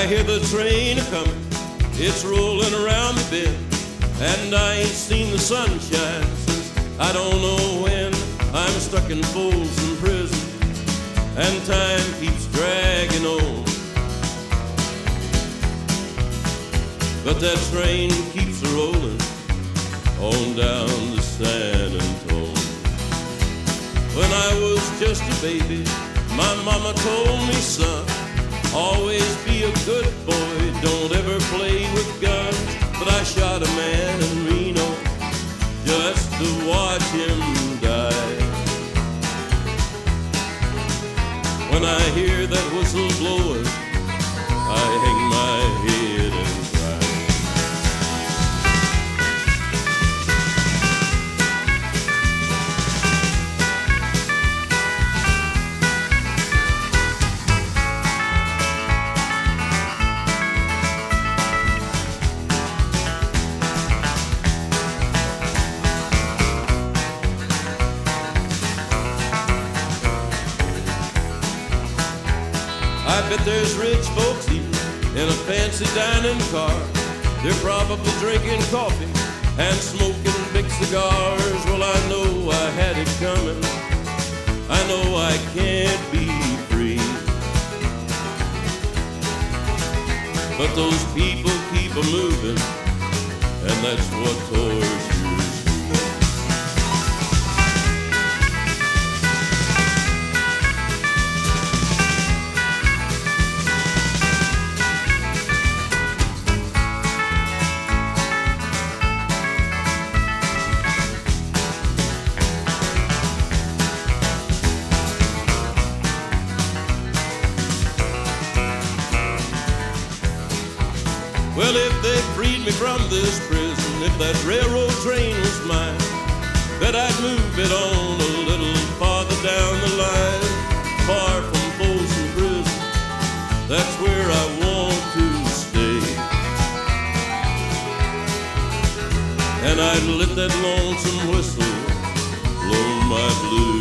I hear the train a-comin', it's rollin' around the bend, and I ain't seen the sunshine since I don't know when. I'm stuck in Folsom Prison, and time keeps dragging on. But that train keeps a-rollin' on down to San Antone. When I was just a baby, my mama told me, son, always be a good boy, don't ever play with guns. But I shot a man in Reno just to watch him die. When I hear that whistle blowing, I hang my head and cry. I bet there's rich folks eating in a fancy dining car. They're probably drinking coffee and smoking big cigars. Well, I know I had it coming. I know I can't be free. But those people keep a-moving, and that's what tortures me. Well, if they freed me from this prison, if that railroad train was mine, bet I'd move it on a little farther down the line, far from Folsom Prison. That's where I want to stay. And I'd let that lonesome whistle blow my blues